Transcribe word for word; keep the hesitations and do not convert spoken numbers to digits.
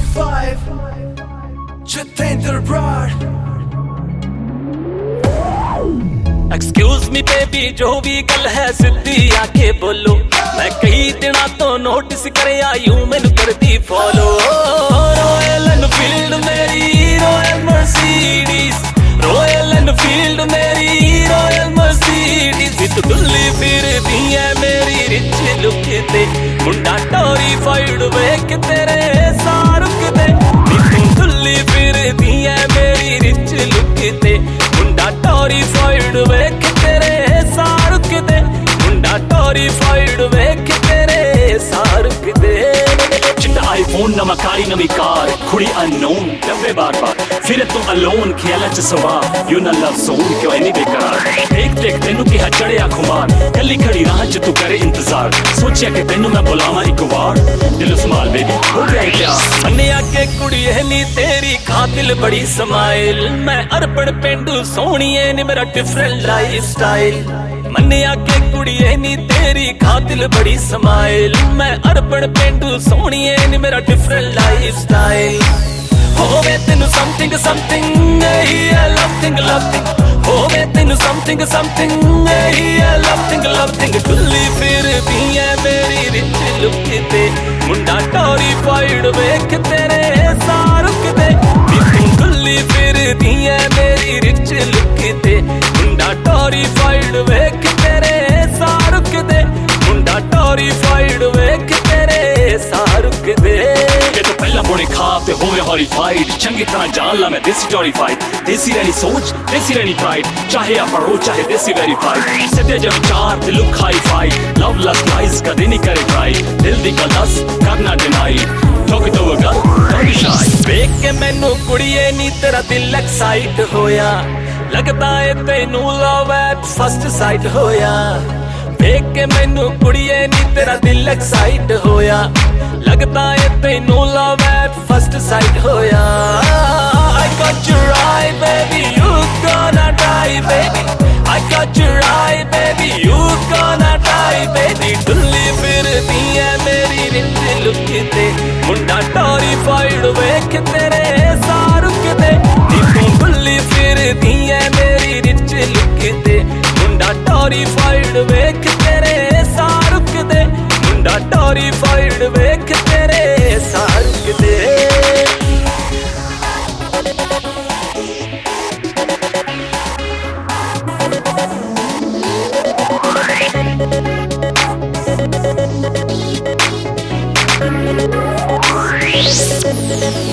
five Jitendra Broad excuse me baby, जो भी गल है सिद्धि आके बोलो। मैं कई दिना तो नोटिस करे आई हूं, मैनू करदी फॉलो। रॉयल एनफील्ड मेरी रॉयल मर्सिडीज, रॉयल एनफील्ड मेरी रॉयल मर्सिडीज। विद गुल्ली फिरदी है मेरी रिच लुक ते, मुंडा टोरी फाइड वेख तेरे सारुक दे। गुल्ली फिरदी है मेरी रिच लुक ते, मुंडा टोरी फाइड वेख तेरे सारुक दे। मुंडा टोरी फाइड वेख तेरे सारुक दे। चिट्टा आईफोन नवा कारी नवी कार, खुड़ी अननोन डब्बे बार बार फिर तू अलोन खेला च सवार। यू ना लव सोन क्यों इन्नी बेकरार, देख देख तेनू किहा चढ़िया खुमार। कली खड़ी राह च तू करे इंतजार, सोचिया कि तेनू मैं बुलावा एक बार। दिल संभाल बेबी हो गया प्यार। मन्निया के कुड़ी है नी तेरी कातिल बड़ी स्माइल। मैं अरबन पेंडू सोहणीए नी मेरा डिफरेंट लाइफ स्टाइल। मन्निया के कुड़ी है नी तेरी कातिल बड़ी स्माइल। मैं अरबन पेंडू सोहणीए नी मेरा डिफरेंट लाइफ स्टाइल। होवे तेनू समथिंग समथिंग ही है लवथिंग लवथिंग। होवे तेनू समथिंग समथिंग ही है लवथिंग लवथिंग। गुल्ली फिरदी है मेरी रिच लुक ते, मुंडा टोरी फाइड वेख तेरे सारुक दे। गुल्ली फिरदी है मेरी रिच लुक ते, मुंडा टोरी फाइड वेख तेरे सारुक दे। मुंडा टोरी फाइड वेख तेरे सारुक दे। तो पहला बोने खाब ते होवे हॉरिफाइड, चंगी तरह जान ला मैं देसी टोरीफाइड। देसी रहनी सोच देसी रहनी प्राइड, चाहे आप पढ़ो चाहे देसी वेरीफाइड। सत्य जब चार ते look hi-fi, love lust lies कदे नहीं करे ट्राई। दिल दी गल दस करना डिनाई, ठोक दो गल डोंट बी शाई। देख के मैनू कुड़िए नी तेरा दिल एक्साइट होया, लगदा है तेनू लव एट फर्स्ट साइट होया। देख के मैनू कुड़िए नी तेरा दिल एक्साइट होया, लगदा है तेनू लव एट फर्स्ट साइट होया। I got your eye baby, you gonna die baby। I got your eye baby, you gonna die baby। डुल्ली फिरदी है मेरी रिच लुक ते, मुंडा टोरी फाइड वेख तेरे सारुक दे। नी डुल्ली फिरदी है मेरी रिच लुक ते, मुंडा टोरी फाइड वेख तेरे सारुक दे। मुंडा टोरी फाइड वेख तेरे सारुक दे। We'll be right back.